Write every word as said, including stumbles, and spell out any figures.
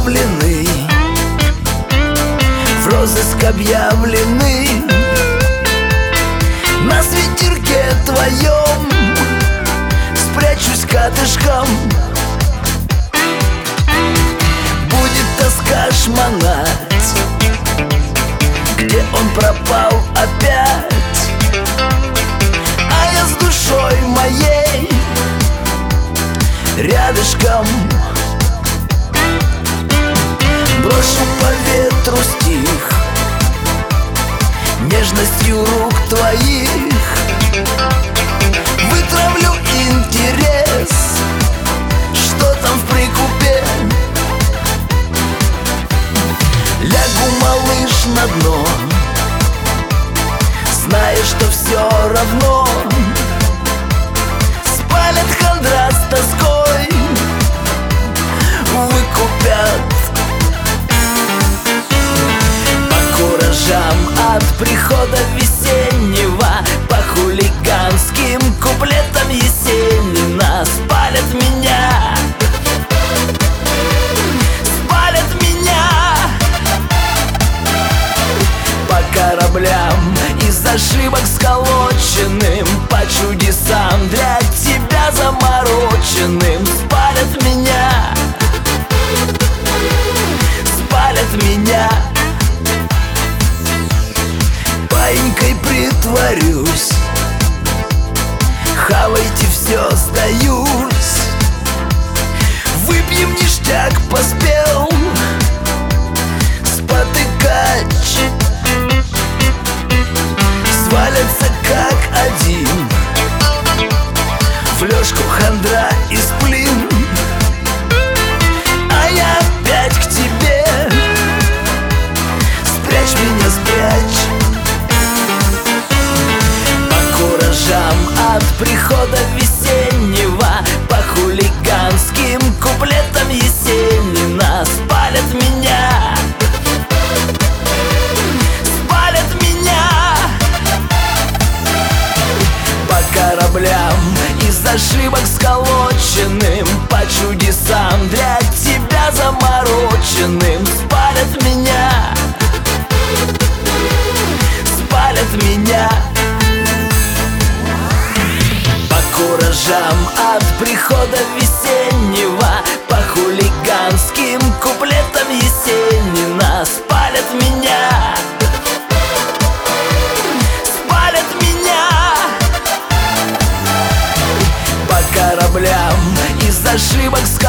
оставлены, в розыск объявлены. На свитерке твоем спрячусь катышком. Будет тоска шмонать, где он пропал опять. А я с душой моей рядышком. Брошу по ветру стих нежностью рук твоих. Вытравлю интерес, что там в прикупе. Лягу, малыш, на дно, зная, что все равно спалят хандра с тоской, выкупят. По куражам от прихода весеннего, по хулиганским куплетам Есенина спалят меня, спалят меня. По кораблям из ошибок сколоченным, по чудесам для тебя замороченным спалят меня, спалят меня. Паинькой притворюсь, хавайте все, сдаюсь. Выпьем ништяк, поспел спотыкач. Свалятся как один, в лёжку хандра и сплин. А я опять к тебе, спрячь меня, спрячь. По куражам от прихода весеннего, по хулиганским куплетам Есенина спалят меня, спалят меня. По кораблям из ошибок сколоченным, по чудесам для тебя замороченным спалят меня, спалят меня. По куражам от прихода весеннего, по хулиганским куплетам Есенина спалят меня, спалят меня. По кораблям из ошибок